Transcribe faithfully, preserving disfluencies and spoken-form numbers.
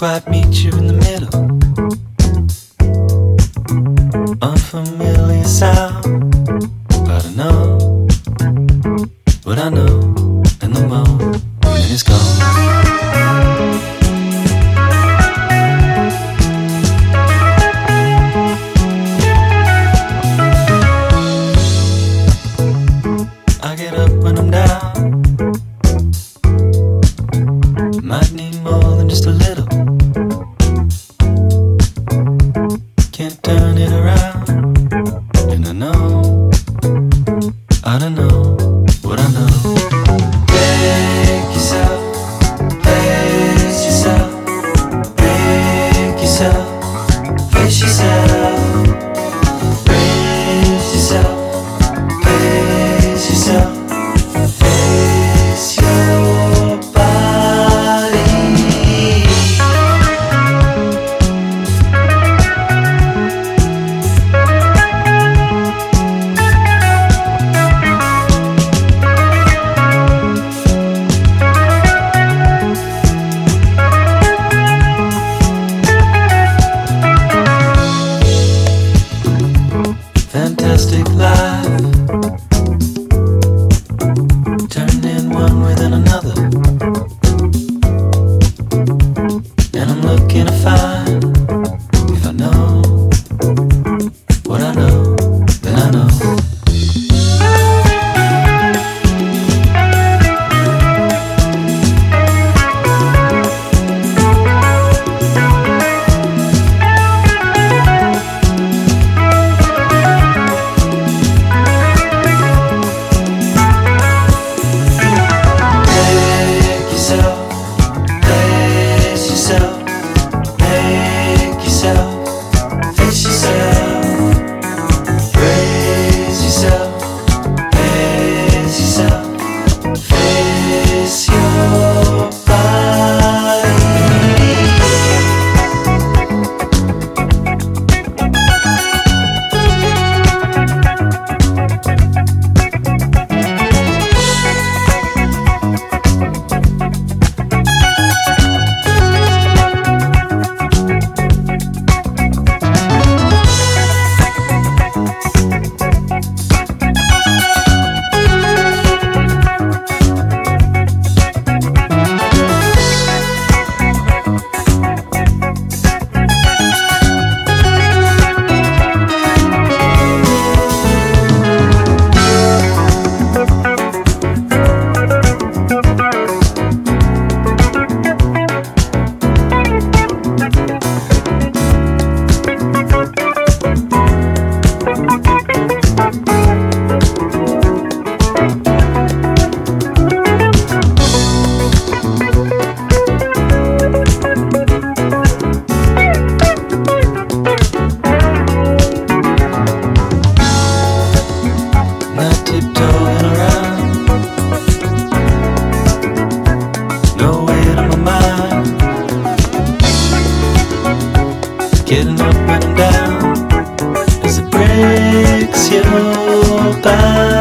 quite meet you in the middle. Unfamiliar sound, but I know what I know, and the moment is gone. I get up when I'm down. Might need more than just a little. Can't turn it around. And I know, I don't know what I know. Make yourself, face yourself. Make yourself, face yourself. Raise yourself, face yourself. Face your body. Fantastic life, turning one within another, and I'm looking to find, if I know what I know, then I know. Not tiptoeing around, no weight on my mind. Getting up and down as it breaks your back.